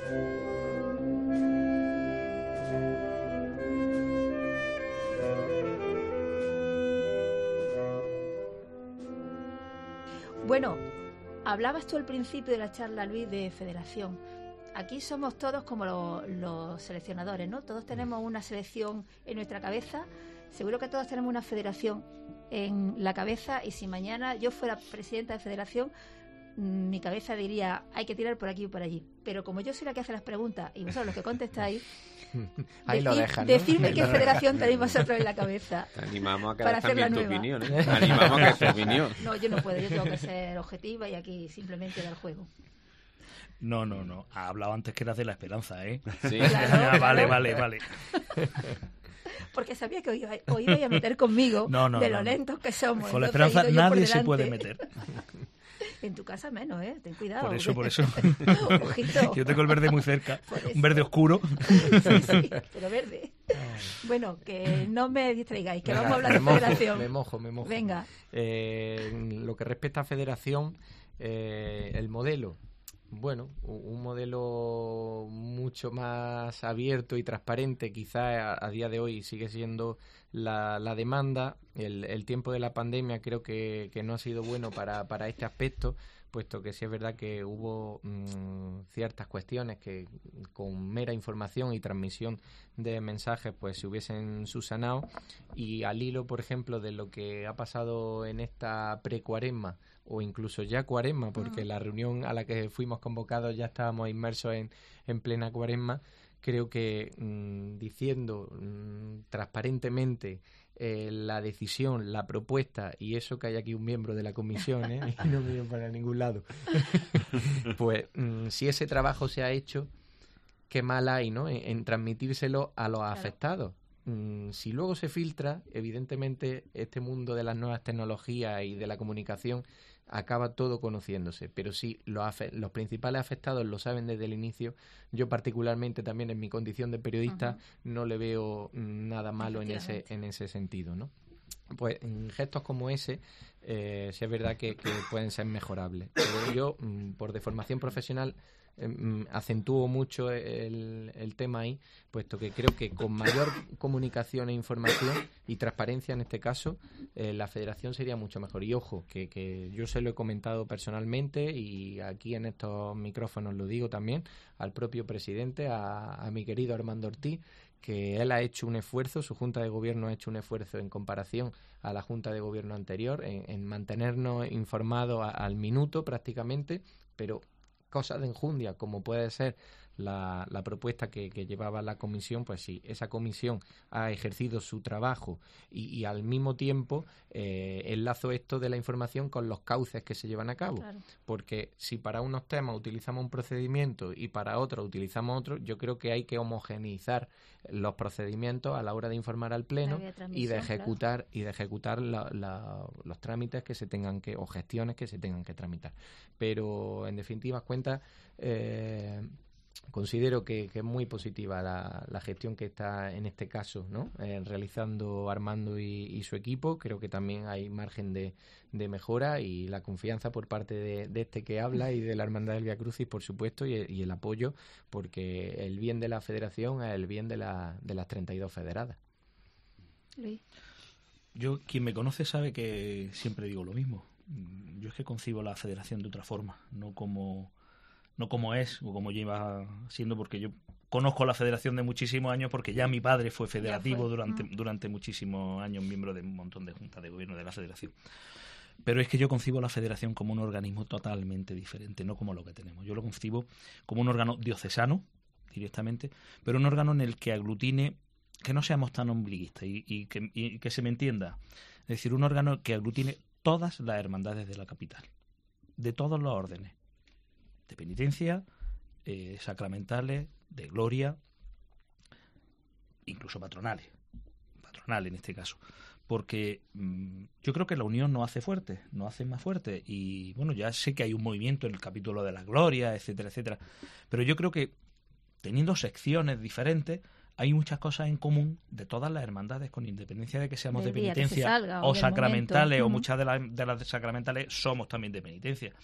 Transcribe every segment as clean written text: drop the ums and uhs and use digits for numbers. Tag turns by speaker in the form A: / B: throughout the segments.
A: Bueno, hablabas tú al principio de la charla, Luis, de federación. Aquí somos todos como los seleccionadores, ¿no? Todos tenemos una selección en nuestra cabeza. Seguro que todos tenemos una federación en la cabeza, y si mañana yo fuera presidenta de federación, mi cabeza diría, hay que tirar por aquí y por allí. Pero como yo soy la que hace las preguntas y vosotros los que contestáis,
B: ahí lo dejan, ¿no?
A: Decidme qué federación tenéis vosotros en la cabeza.
C: Te animamos a que
A: para
C: des
A: hacer la
C: también tu
A: nueva.
C: opinión, ¿eh? Te animamos a que des tu opinión.
A: No, yo no puedo, yo tengo que ser objetiva y aquí simplemente dar juego.
D: No. Ha hablado antes que eras de la Esperanza, ¿eh?
C: Sí.
A: Claro,
D: Vale.
A: Porque sabía que os ibais a meter conmigo de lo lentos que somos.
D: Con la
A: Entonces,
D: Esperanza
A: he ido yo por
D: nadie se
A: delante.
D: puede meter.
A: En tu casa menos, ¿eh? Ten cuidado.
D: Por eso.
A: Ojito.
D: Yo tengo el verde muy cerca, un verde oscuro.
A: Sí, pero verde. Bueno, que no me distraigáis, que vamos a hablar de federación.
B: Me mojo.
A: Venga.
B: Lo que respecta a federación, el modelo. Bueno, un modelo mucho más abierto y transparente, quizá a día de hoy sigue siendo la demanda. El tiempo de la pandemia creo que no ha sido bueno para este aspecto, puesto que sí es verdad que hubo ciertas cuestiones que con mera información y transmisión de mensajes pues se hubiesen subsanado, y al hilo, por ejemplo, de lo que ha pasado en esta pre-cuaresma o incluso ya cuaresma, porque la reunión a la que fuimos convocados ya estábamos inmersos en plena cuaresma. Creo que diciendo transparentemente la decisión, la propuesta, y eso que hay aquí un miembro de la comisión, y no miro para ningún lado, pues si ese trabajo se ha hecho, qué mal hay, ¿no?, en transmitírselo a los afectados. Si luego se filtra, evidentemente este mundo de las nuevas tecnologías y de la comunicación acaba todo conociéndose, pero si los principales afectados lo saben desde el inicio, yo particularmente también en mi condición de periodista no le veo nada malo en ese sentido, ¿no? Pues gestos como ese sí es verdad que pueden ser mejorables, pero yo por deformación profesional acentúo mucho el tema ahí, puesto que creo que con mayor comunicación e información y transparencia en este caso, la federación sería mucho mejor. Y ojo, que yo se lo he comentado personalmente, y aquí en estos micrófonos lo digo también al propio presidente, a mi querido Armando Ortiz, que él ha hecho un esfuerzo, su Junta de Gobierno ha hecho un esfuerzo en comparación a la Junta de Gobierno anterior, en mantenernos informados al minuto prácticamente, pero cosas de enjundia, como puede ser la propuesta que llevaba la comisión, pues sí, esa comisión ha ejercido su trabajo y al mismo tiempo enlazo esto de la información con los cauces que se llevan a cabo. Claro. Porque si para unos temas utilizamos un procedimiento y para otros utilizamos otro, yo creo que hay que homogeneizar los procedimientos a la hora de informar al Pleno y de ejecutar los trámites que se tengan que, o gestiones que se tengan que tramitar. Pero en definitivas cuentas, considero que es muy positiva la gestión que está en este caso, ¿no?, realizando Armando y su equipo. Creo que también hay margen de mejora, y la confianza por parte de este que habla y de la Hermandad del Vía Crucis, por supuesto, y el apoyo, porque el bien de la federación es el bien de las 32 federadas.
A: Luis.
D: Yo, quien me conoce sabe que siempre digo lo mismo. Yo es que concibo la federación de otra forma, no como es o como lleva siendo, porque yo conozco la federación de muchísimos años, porque ya mi padre fue federativo durante muchísimos años, miembro de un montón de juntas de gobierno de la federación. Pero es que yo concibo la federación como un organismo totalmente diferente, no como lo que tenemos. Yo lo concibo como un órgano diocesano, directamente, pero un órgano en el que aglutine, que no seamos tan ombliguistas y que se me entienda. Es decir, un órgano que aglutine todas las hermandades de la capital, de todos los órdenes, de penitencia, sacramentales, de gloria, incluso patronales en este caso, porque yo creo que la unión nos hace fuertes, nos hace más fuertes, y bueno, ya sé que hay un movimiento en el capítulo de la gloria, etcétera, pero yo creo que teniendo secciones diferentes hay muchas cosas en común de todas las hermandades, con independencia de que seamos de penitencia o sacramentales, o muchas de las sacramentales somos también de penitencia.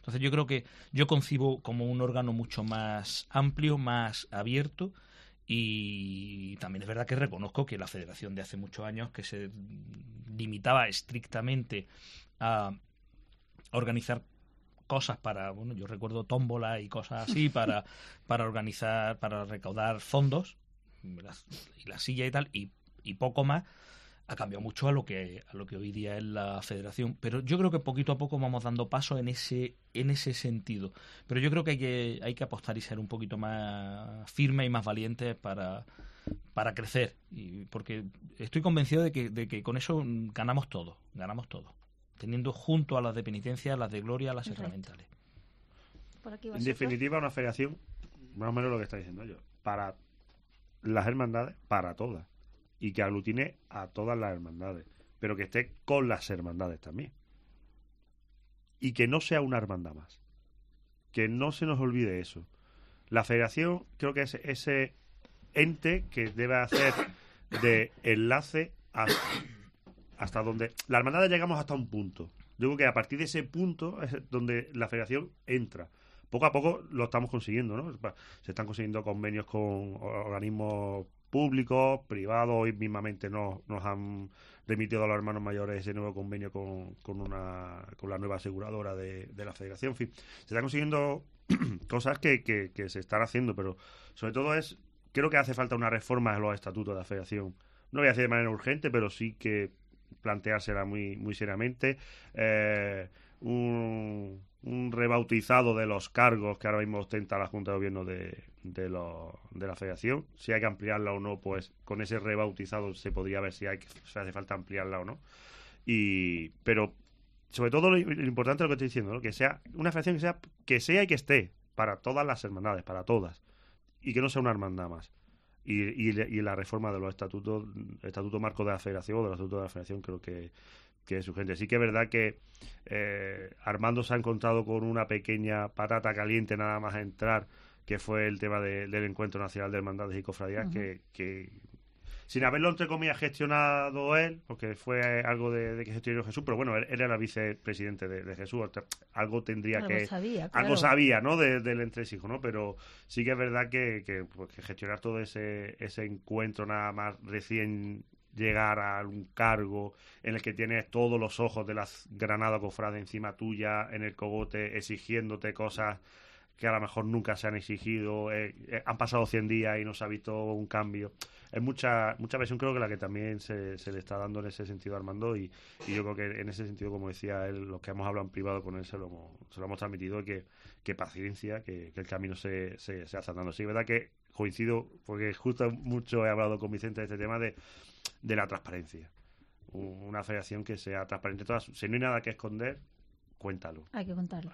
D: Entonces yo creo que yo concibo como un órgano mucho más amplio, más abierto, y también es verdad que reconozco que la federación de hace muchos años, que se limitaba estrictamente a organizar cosas para, bueno, yo recuerdo tómbola y cosas así para organizar, para recaudar fondos, y la silla y tal, y poco más, ha cambiado mucho a lo que hoy día es la federación. Pero yo creo que poquito a poco vamos dando paso en ese sentido. Pero yo creo que hay que apostar y ser un poquito más firme y más valientes para crecer. Porque estoy convencido de que con eso ganamos todo. Teniendo junto a las de penitencia, las de gloria, las sacramentales.
A: Por aquí
E: En definitiva, una federación, más o menos lo que está diciendo yo, para las hermandades, para todas, y que aglutine a todas las hermandades, pero que esté con las hermandades también, y que no sea una hermandad más, que no se nos olvide eso. La federación creo que es ese ente que debe hacer de enlace hasta donde la hermandad llegamos hasta un punto. Yo creo que a partir de ese punto es donde la federación entra. Poco a poco lo estamos consiguiendo, ¿no? Se están consiguiendo convenios con organismos públicos, privados. Hoy mismamente nos han remitido a los hermanos mayores ese nuevo convenio con la nueva aseguradora de la federación. En fin, se están consiguiendo cosas que se están haciendo, pero sobre todo creo que hace falta una reforma de los estatutos de la federación. No voy a decir de manera urgente, pero sí que planteársela muy, muy seriamente. Un rebautizado de los cargos que ahora mismo ostenta la Junta de Gobierno de la Federación. Si hay que ampliarla o no, pues con ese rebautizado se podría ver si hace falta ampliarla o no. Pero sobre todo lo importante es lo que estoy diciendo, ¿no? Que sea una federación que sea y que esté para todas las hermandades, para todas, y que no sea una hermandad más. Y la reforma de los estatutos, el estatuto marco de la Federación o del estatuto de la Federación, creo que es urgente. Sí que es verdad que Armando se ha encontrado con una pequeña patata caliente nada más a entrar, que fue el tema del Encuentro Nacional de Hermandades y Cofradías, que sin haberlo, entre comillas, gestionado él, porque fue algo de que gestionó Jesús, pero bueno, él era vicepresidente de Jesús, algo tendría algo sabía, ¿no? Del entresijo, ¿no? Pero sí que es verdad que gestionar todo ese encuentro nada más recién llegar a un cargo en el que tienes todos los ojos de las Granada Cofrade encima tuya, en el cogote, exigiéndote cosas que a lo mejor nunca se han exigido, han pasado 100 días y no se ha visto un cambio. Es mucha presión, creo que la que también se le está dando en ese sentido a Armando, y yo creo que en ese sentido, como decía él, los que hemos hablado en privado con él se lo hemos transmitido, que paciencia, que el camino se hace andando. Sí, es verdad que coincido, porque justo mucho he hablado con Vicente de este tema de la transparencia. Una federación que sea transparente. Si no hay nada que esconder, cuéntalo.
A: Hay que contarlo.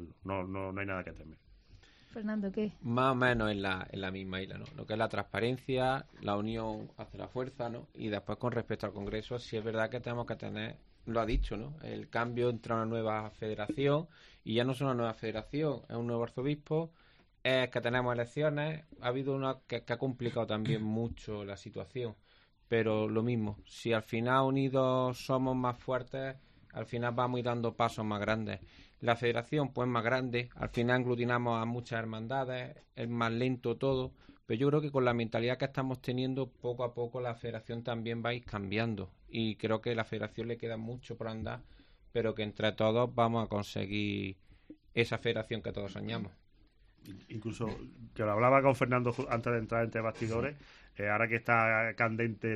E: No hay nada que temer.
A: Fernando, ¿qué?
B: Más o menos en la misma isla, ¿no? Lo que es la transparencia, la unión hace la fuerza, ¿no? Y después, con respecto al Congreso, sí es verdad que tenemos que tener, lo ha dicho, ¿no? El cambio entre una nueva federación, y ya no es una nueva federación, es un nuevo arzobispo, es que tenemos elecciones, ha habido una que ha complicado también mucho la situación, pero lo mismo, si al final unidos somos más fuertes, al final vamos a ir dando pasos más grandes. La federación, pues, más grande, al final aglutinamos a muchas hermandades, es más lento todo, pero yo creo que con la mentalidad que estamos teniendo, poco a poco la federación también va a ir cambiando, y creo que a la federación le queda mucho por andar, pero que entre todos vamos a conseguir esa federación que todos soñamos.
E: Incluso, que lo hablaba con Fernando antes de entrar entre bastidores, ahora que está candente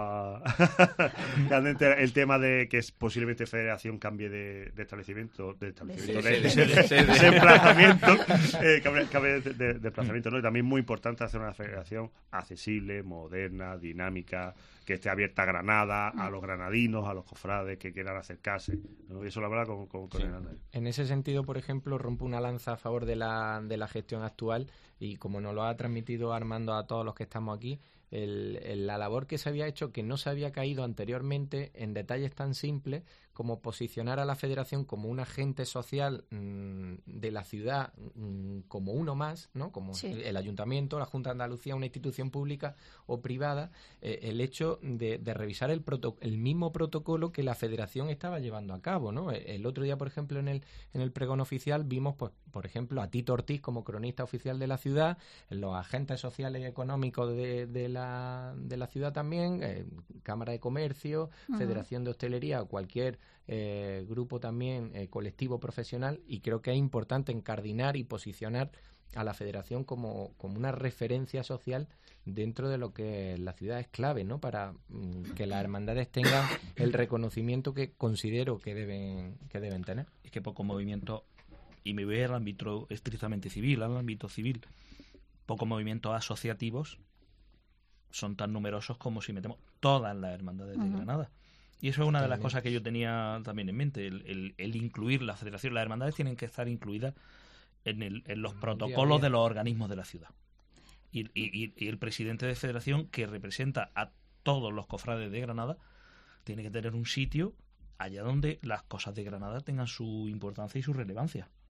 E: candente el tema de que posiblemente Federación cambie de establecimiento, de emplazamiento, cambie de desplazamiento, ¿no? Y también muy importante hacer una federación accesible, moderna, dinámica, que esté abierta a Granada, a los granadinos, a los cofrades que quieran acercarse, ¿no? Y eso lo hablaba con Hernández.
B: En ese sentido, por ejemplo, rompo una lanza a favor de la gestión actual, y como nos lo ha transmitido Armando a todos los que estamos aquí, la labor que se había hecho, que no se había caído anteriormente en detalles tan simples como posicionar a la federación como un agente social de la ciudad, como uno más, ¿no? Como el ayuntamiento, la Junta de Andalucía, una institución pública o privada, el hecho de revisar el mismo protocolo que la federación estaba llevando a cabo, ¿no? El otro día, por ejemplo, en el pregón oficial vimos, pues, por ejemplo, a Tito Ortiz como cronista oficial de la ciudad, los agentes sociales y económicos de la ciudad también, Cámara de Comercio, Federación de Hostelería o cualquier grupo también colectivo profesional, y creo que es importante encardinar y posicionar a la federación como una referencia social dentro de lo que la ciudad es clave, ¿no? Para que las hermandades tengan el reconocimiento que considero que deben tener.
D: Es que poco movimiento, y me voy al ámbito estrictamente civil, al ámbito civil, pocos movimientos asociativos son tan numerosos como si metemos todas las hermandades de Granada. Y eso es una de las cosas que yo tenía también en mente, el incluir la federación. Las hermandades tienen que estar incluidas en los protocolos de los organismos de la ciudad. Y el presidente de federación, que representa a todos los cofrades de Granada, tiene que tener un sitio allá donde las cosas de Granada tengan su importancia y su relevancia.